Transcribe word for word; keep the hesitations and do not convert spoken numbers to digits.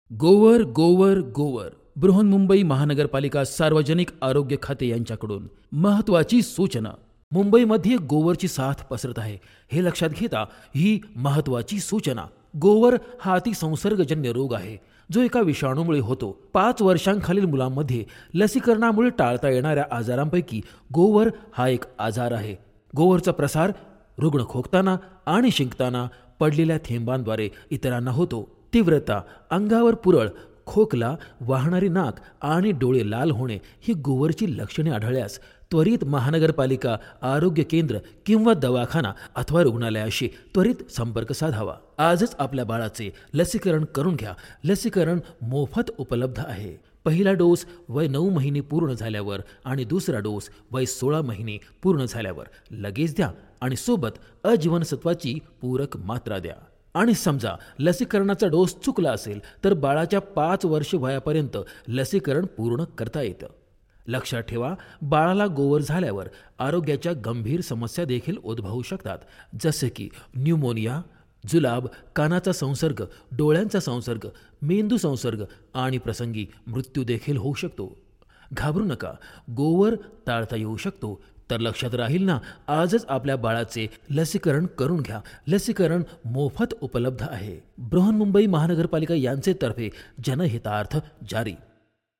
गोवर गोवर गोवर बृहन्मुंबई महानगरपालिका सार्वजनिक आरोग्य खाते यांच्याकडून महत्त्वाची सूचना. मुंबईमध्ये गोवरची साथ पसरत आहे हे लक्षात घेता ही महत्त्वाची सूचना. गोवर हा अतिसंसर्गजन्य रोग आहे जो एका विषाणूमुळे होतो. पाच वर्षांखालील मुलांमध्ये लसीकरणामुळे टाळता येणाऱ्या आजारांपैकी गोवर हा एक आजार आहे. गोवरचा प्रसार रुग्ण खोकताना आणि शिंकताना पडलेल्या थेंबांद्वारे इतरांना होतो. तीव्रता, अंगावर पुरळ, खोकला, वाहणारी नाक आणि डोळे लाल होणे ही गोवरची लक्षणे आढळल्यास त्वरित महानगरपालिका आरोग्य केंद्र किंवा दवाखाना अथवा रुग्णालयाशी त्वरित संपर्क साधावा. आजच आपल्या बाळाचे लसीकरण करून घ्या. लसीकरण मोफत उपलब्ध आहे. पहिला डोस वय नऊ महिने पूर्ण झाल्यावर आणि दुसरा डोस वय सोळा महिने पूर्ण झाल्यावर लगेच द्या आणि सोबत अजीवनसत्वाची पूरक मात्रा द्या. आणि समजा लसीकरणाचा डोस चुकला असेल तर बाळाच्या पाच वर्ष वयापर्यंत लसीकरण पूर्ण करता येतं. लक्षात ठेवा, बाळाला गोवर झाल्यावर आरोग्याच्या गंभीर समस्या देखील उद्भवू शकतात, जसे की न्यूमोनिया, जुलाब, कानाचा संसर्ग, डोळ्यांचा संसर्ग, मेंदू संसर्ग आणि प्रसंगी मृत्यू देखील होऊ शकतो. घाबरू नका, गोवर टाळता येऊ शकतो. तर लक्षात राहील ना, आजच आपल्या बाळाचे लसीकरण करून घ्या. लसीकरण मोफत उपलब्ध आहे. बृहन्मुंबई महानगरपालिका यांचे तर्फे जनहितार्थ जारी.